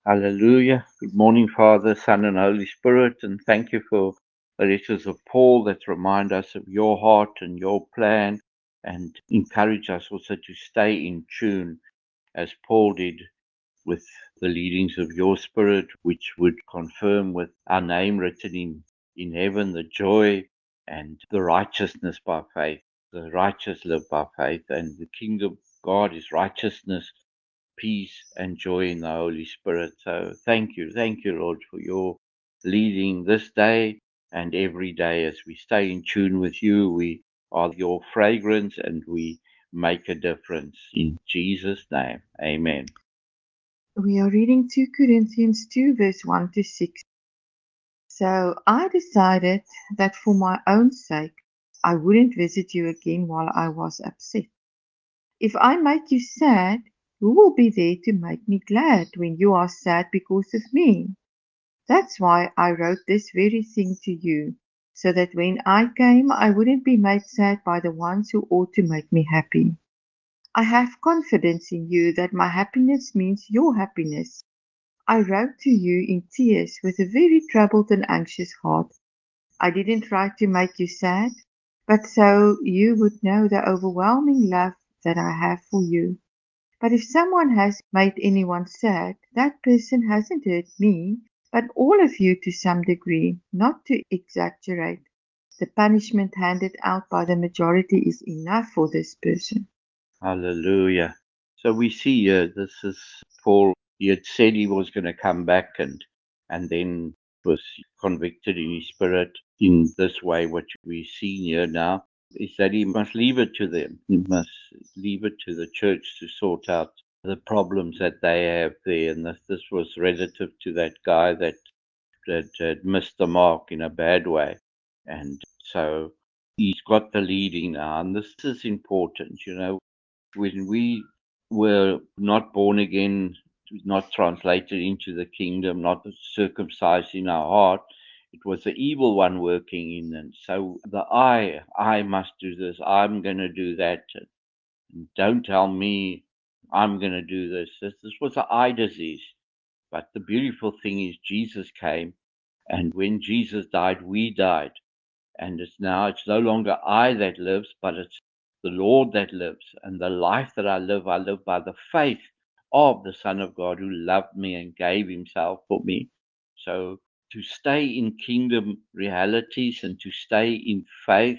Hallelujah. Good morning, Father, Son, and Holy Spirit. And thank you for the letters of Paul that remind us of your heart and your plan and encourage us also to stay in tune as Paul did with the leadings of your Spirit, which would confirm with our name written in heaven the joy and the righteousness by faith. The righteous live by faith, and the kingdom of God is righteousness, peace, and joy in the Holy Spirit. So thank you, Lord, for your leading this day and every day as we stay in tune with you. We are your fragrance and we make a difference. In Jesus' name, amen. We are reading 2 Corinthians 2, verse 1 to 6. So I decided that for my own sake, I wouldn't visit you again while I was upset. If I make you sad, who will be there to make me glad when you are sad because of me? That's why I wrote this very thing to you, so that when I came, I wouldn't be made sad by the ones who ought to make me happy. I have confidence in you that my happiness means your happiness. I wrote to you in tears with a very troubled and anxious heart. I didn't write to make you sad, but so you would know the overwhelming love that I have for you. But if someone has made anyone sad, that person hasn't hurt me, but all of you to some degree, not to exaggerate. The punishment handed out by the majority is enough for this person. Hallelujah. So we see this is Paul. He had said he was going to come back and then was convicted in his spirit in this way. What we see here now is that he must leave it to them. He must leave it to the church to sort out the problems that they have there. And this was relative to that guy that had missed the mark in a bad way. And so he's got the leading now. And this is important, when we were not born again, not translated into the kingdom, not circumcised in our heart, it was the evil one working in. And so the I must do this, I'm going to do that. Don't tell me I'm going to do this. This was the I disease. But the beautiful thing is Jesus came, and when Jesus died, we died. And it's no longer I that lives, but it's the Lord that lives. And the life that I live by the faith of the Son of God who loved me and gave himself for me. So to stay in kingdom realities and to stay in faith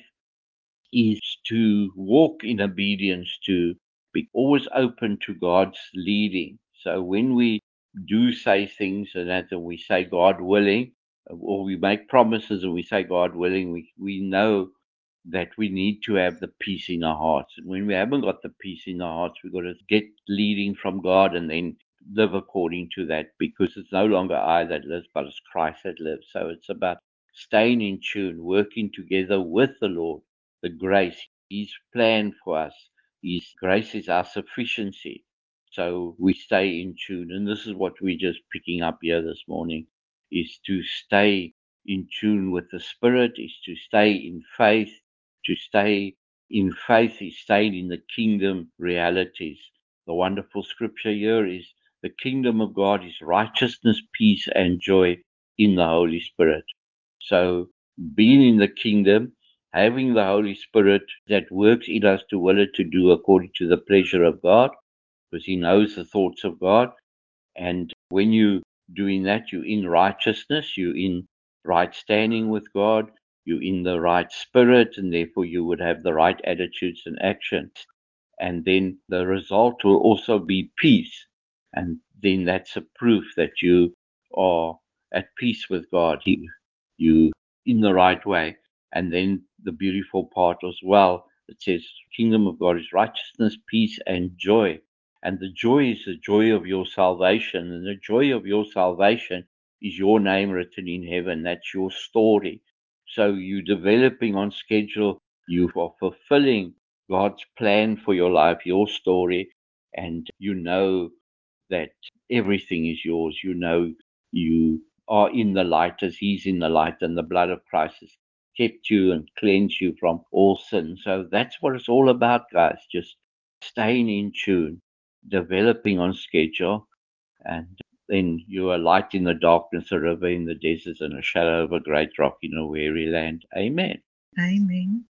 is to walk in obedience, to be always open to God's leading. So when we do say things and that and we say God willing, or we make promises and we say God willing, we know that we need to have the peace in our hearts. And when we haven't got the peace in our hearts, we've got to get leading from God and then live according to that, because it's no longer I that lives, but it's Christ that lives. So it's about staying in tune, working together with the Lord, the grace, His plan for us. His grace is our sufficiency. So we stay in tune. And this is what we're just picking up here this morning, is to stay in tune with the Spirit, is to stay in faith. To stay in faith is staying in the kingdom realities. The wonderful scripture here is the kingdom of God is righteousness, peace, and joy in the Holy Spirit. So being in the kingdom, having the Holy Spirit that works in us to will it to do according to the pleasure of God, because He knows the thoughts of God. And when you doing that, you're in righteousness, you're in right standing with God, you're in the right spirit, and therefore you would have the right attitudes and actions. And then the result will also be peace. And then that's a proof that you are at peace with God. You in the right way. And then the beautiful part as well, it says, Kingdom of God is righteousness, peace, and joy. And the joy is the joy of your salvation. And the joy of your salvation is your name written in heaven. That's your story. So you're developing on schedule. You are fulfilling God's plan for your life, your story. And you know that everything is yours. You know you are in the light as He's in the light, and the blood of Christ has kept you and cleansed you from all sin. So that's what it's all about, guys. Just staying in tune, developing on schedule, and Then you are light in the darkness, a river in the desert, and a shadow of a great rock in a weary land. Amen. Amen.